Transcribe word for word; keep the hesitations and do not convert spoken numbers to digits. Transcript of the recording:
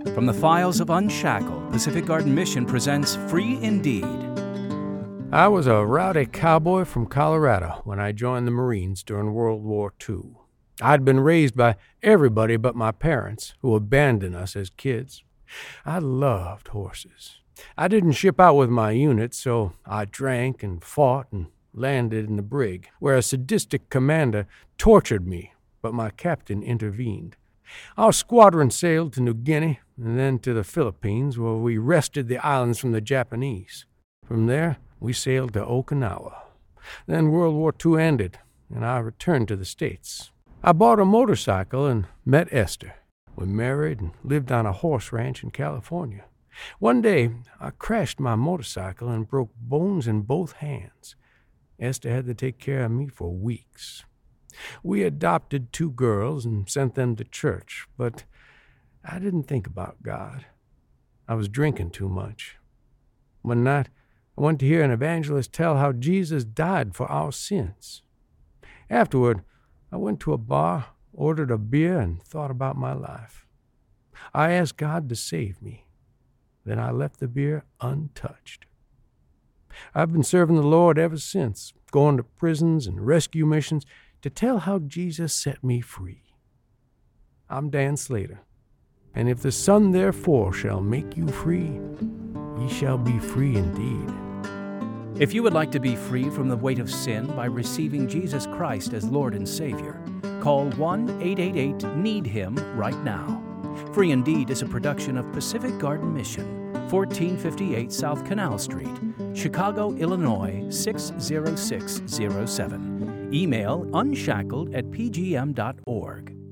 From the files of Unshackled, Pacific Garden Mission presents Free Indeed. I was a rowdy cowboy from Colorado when I joined the Marines during World War Two. I'd been raised by everybody but my parents, who abandoned us as kids. I loved horses. I didn't ship out with my unit, so I drank and fought and landed in the brig, where a sadistic commander tortured me, but my captain intervened. Our squadron sailed to New Guinea and then to the Philippines, where we wrested the islands from the Japanese. From there, we sailed to Okinawa. Then World War Two ended, and I returned to the States. I bought a motorcycle and met Esther. We married and lived on a horse ranch in California. One day, I crashed my motorcycle and broke bones in both hands. Esther had to take care of me for weeks. We adopted two girls and sent them to church, but I didn't think about God. I was drinking too much. One night, I went to hear an evangelist tell how Jesus died for our sins. Afterward, I went to a bar, ordered a beer, and thought about my life. I asked God to save me. Then I left the beer untouched. I've been serving the Lord ever since, going to prisons and rescue missions to tell how Jesus set me free. I'm Dan Slater, and if the Son therefore shall make you free, ye shall be free indeed. If you would like to be free from the weight of sin by receiving Jesus Christ as Lord and Savior, call one eight eight eight need him right now. Free Indeed is a production of Pacific Garden Mission, fourteen fifty-eight South Canal Street, Chicago, Illinois six zero six zero seven. Email unshackled at p g m dot org.